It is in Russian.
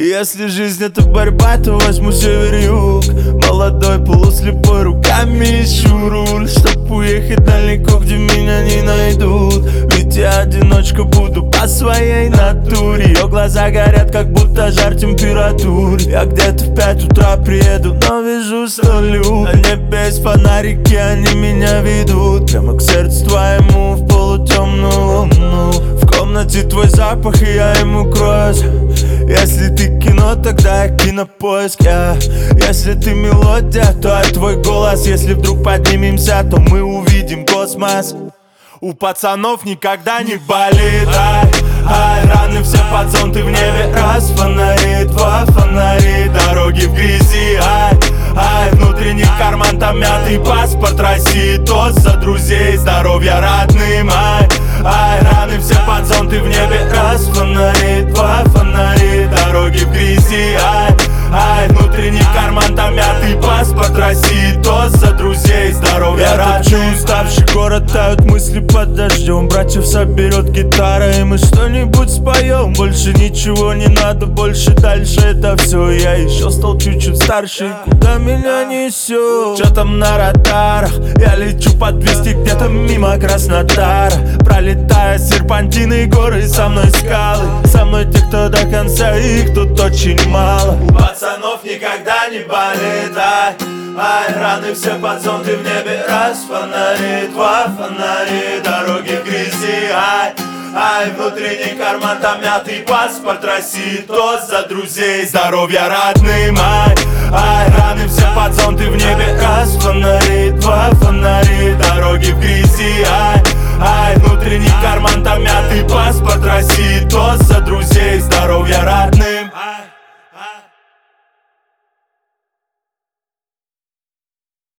Если жизнь это борьба, то возьму север-юг. Молодой, полуслепой, руками ищу руль, чтоб уехать далеко, где меня не найдут. Ведь я одиночка буду по своей натуре. Ее глаза горят, как будто жар температур. Я где-то в 5 утра приеду, но вижу 100 люк. На небе есть фонарики, они меня ведут прямо к сердцу твоему, в полутемную луну. В комнате твой запах, и я ему кроюсь. Если ты кино, тогда я кинопоиск, Если ты мелодия, то я твой голос. Если вдруг поднимемся, то мы увидим космос. У пацанов никогда не болит, раны все под зонты в небе. Раз фонари, два фонари, дороги в грязи, внутренний карман там мятый паспорт России. Тост за друзей, здоровья родным, раны все под зонты в небе. Раз фонари, два фонари, дороги в грязи, внутренний карман там мятый паспорт России. Тост за друзей, здоровья родным. Уставший город, тают мысли под дождем. Братьев соберет гитара, и мы что-нибудь споем. Больше ничего не надо, больше дальше это все. Я еще стал чуть-чуть старше, куда меня несет? Че там на радарах? Я лечу под 200 где-то мимо Краснодара, пролетая серпантины, горы, со мной скалы. Со мной те, кто до конца, их тут очень мало. У пацанов никогда не болит, раны все под зонты в небе. Раз фонари, два фонари, дороги в грязи, внутренний карман там мятый паспорт России. Тост за друзей, здоровья родным, раны все под зонты в небе. Раз фонари, два фонари, дороги в грязи, внутренний карман там мятый паспорт России. Тост за друзей, здоровья родным.